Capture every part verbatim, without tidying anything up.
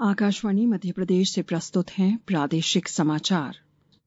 आकाशवाणी मध्य प्रदेश से प्रस्तुत हैं प्रादेशिक समाचार।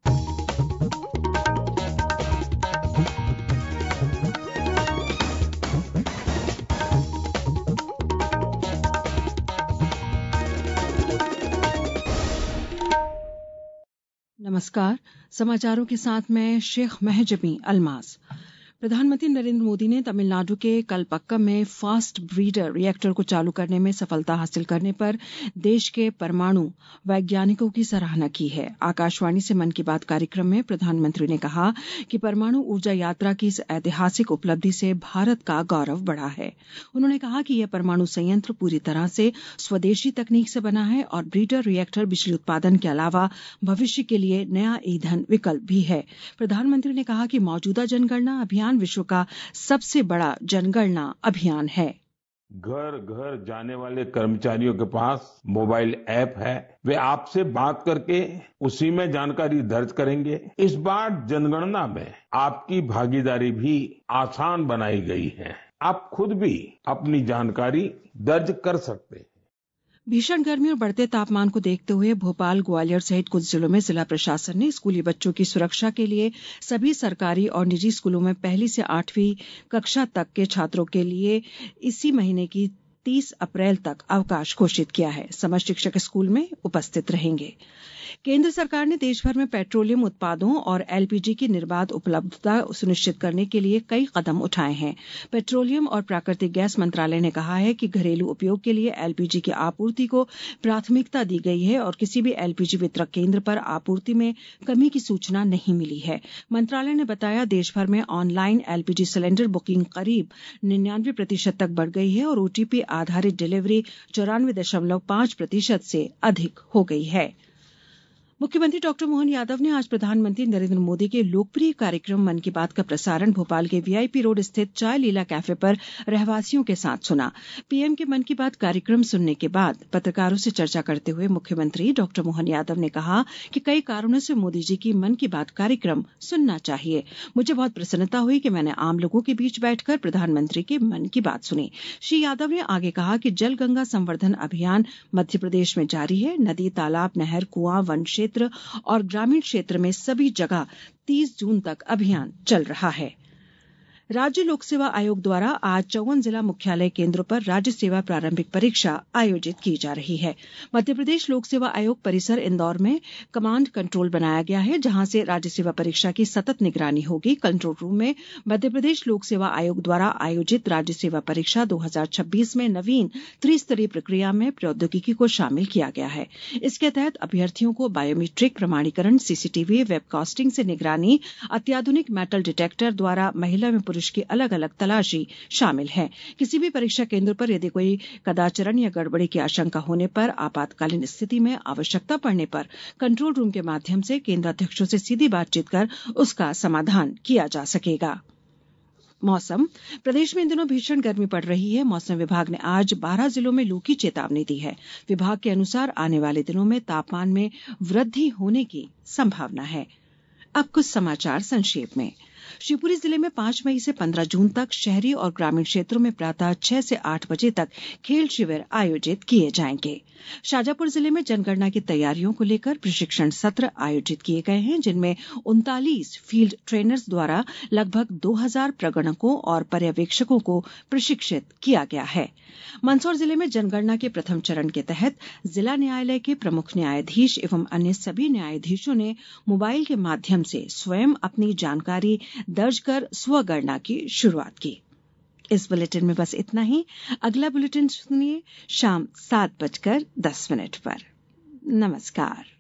नमस्कार, समाचारों के साथ मैं शेख महजबी अल्मास। प्रधानमंत्री नरेंद्र मोदी ने तमिलनाडु के कलपक्कम में फास्ट ब्रीडर रिएक्टर को चालू करने में सफलता हासिल करने पर देश के परमाणु वैज्ञानिकों की सराहना की है। आकाशवाणी से मन की बात कार्यक्रम में प्रधानमंत्री ने कहा कि परमाणु ऊर्जा यात्रा की इस ऐतिहासिक उपलब्धि से भारत का गौरव बढ़ा है। उन्होंने कहा कि यह परमाणु संयंत्र पूरी तरह से स्वदेशी तकनीक से बना है और ब्रीडर रिएक्टर बिजली उत्पादन के अलावा भविष्य के लिए नया ईंधन विकल्प भी है। प्रधानमंत्री ने कहा कि मौजूदा जनगणना अभियान विश्व का सबसे बड़ा जनगणना अभियान है। घर घर जाने वाले कर्मचारियों के पास मोबाइल ऐप है। वे आपसे बात करके उसी में जानकारी दर्ज करेंगे। इस बार जनगणना में आपकी भागीदारी भी आसान बनाई गई है। आप खुद भी अपनी जानकारी दर्ज कर सकते हैं। भीषण गर्मी और बढ़ते तापमान को देखते हुए भोपाल, ग्वालियर सहित कुछ जिलों में जिला प्रशासन ने स्कूली बच्चों की सुरक्षा के लिए सभी सरकारी और निजी स्कूलों में पहली से आठवीं कक्षा तक के छात्रों के लिए इसी महीने की तीस अप्रैल तक अवकाश घोषित किया है। समस्त शिक्षक स्कूल में उपस्थित रहेंगे। केंद्र सरकार ने देश भर में पेट्रोलियम उत्पादों और एलपीजी की निर्बाध उपलब्धता सुनिश्चित करने के लिए कई कदम उठाए हैं। पेट्रोलियम और प्राकृतिक गैस मंत्रालय ने कहा है कि घरेलू उपयोग के लिए एलपीजी की आपूर्ति को प्राथमिकता दी गई है और किसी भी एलपीजी वितरक केंद्र पर आपूर्ति में कमी की सूचना नहीं मिली है। मंत्रालय ने बताया देश भर में ऑनलाइन एलपीजी सिलेंडर बुकिंग करीब निन्यानवे प्रतिशत तक बढ़ गई है और ओटीपी आधारित डिलीवरी चौरानवे दशमलव पांच प्रतिशत से अधिक हो गई है। मुख्यमंत्री डॉक्टर मोहन यादव ने आज प्रधानमंत्री नरेंद्र मोदी के लोकप्रिय कार्यक्रम मन की बात का प्रसारण भोपाल के वीआईपी रोड स्थित चाय लीला कैफे पर रहवासियों के साथ सुना। पीएम के मन की बात कार्यक्रम सुनने के बाद पत्रकारों से चर्चा करते हुए मुख्यमंत्री डॉक्टर मोहन यादव ने कहा कि कई कारणों से मोदी जी की मन की बात कार्यक्रम सुनना चाहिए। मुझे बहुत प्रसन्नता हुई कि मैंने आम लोगों के बीच बैठकर प्रधानमंत्री के मन की बात सुनी। श्री यादव ने आगे कहा कि जल गंगा संवर्धन अभियान मध्य प्रदेश में जारी है। नदी, तालाब, नहर, कुआं, वन क्षेत्र और ग्रामीण क्षेत्र में सभी जगह तीस जून तक अभियान चल रहा है। राज्य लोक सेवा आयोग द्वारा आज चौवन जिला मुख्यालय केंद्रों पर राज्य सेवा प्रारंभिक परीक्षा आयोजित की जा रही है। मध्यप्रदेश लोक सेवा आयोग परिसर इंदौर में कमांड कंट्रोल बनाया गया है, जहां से राज्य सेवा परीक्षा की सतत निगरानी होगी। कंट्रोल रूम में मध्यप्रदेश लोक सेवा आयोग द्वारा आयोजित राज्य सेवा परीक्षा दो हजार छब्बीस में नवीन त्रिस्तरीय प्रक्रिया में प्रौद्योगिकी को शामिल किया गया है। इसके तहत अभ्यर्थियों को बायोमीट्रिक प्रमाणीकरण, सीसीटीवी, वेबकास्टिंग से निगरानी, अत्याधुनिक मेटल डिटेक्टर द्वारा महिला में की अलग अलग तलाशी शामिल है। किसी भी परीक्षा केंद्र पर यदि कोई कदाचरण या गड़बड़ी की आशंका होने पर आपातकालीन स्थिति में आवश्यकता पड़ने पर कंट्रोल रूम के माध्यम से केंद्र अध्यक्षों से सीधी बातचीत कर उसका समाधान किया जा सकेगा। मौसम। प्रदेश में इन दिनों भीषण गर्मी पड़ रही है। मौसम विभाग ने आज बारह जिलों में लू की चेतावनी दी है। विभाग के अनुसार आने वाले दिनों में तापमान में वृद्धि होने की संभावना है। अब कुछ समाचार संक्षेप में। शिवपुरी जिले में पांच मई से पंद्रह जून तक शहरी और ग्रामीण क्षेत्रों में प्रातः छह से आठ बजे तक खेल शिविर आयोजित किए जाएंगे। शाजापुर जिले में जनगणना की तैयारियों को लेकर प्रशिक्षण सत्र आयोजित किए गए हैं, जिनमें उनतालीस फील्ड ट्रेनर्स द्वारा लगभग दो हजार प्रगणकों और पर्यवेक्षकों को प्रशिक्षित किया गया है। मंदसौर जिले में जनगणना के प्रथम चरण के तहत जिला न्यायालय के प्रमुख न्यायाधीश एवं अन्य सभी न्यायाधीशों ने मोबाइल के माध्यम से स्वयं अपनी जानकारी दर्ज कर स्वगणना की शुरुआत की। इस बुलेटिन में बस इतना ही। अगला बुलेटिन सुनिए शाम सात बजकर दस मिनट पर। नमस्कार।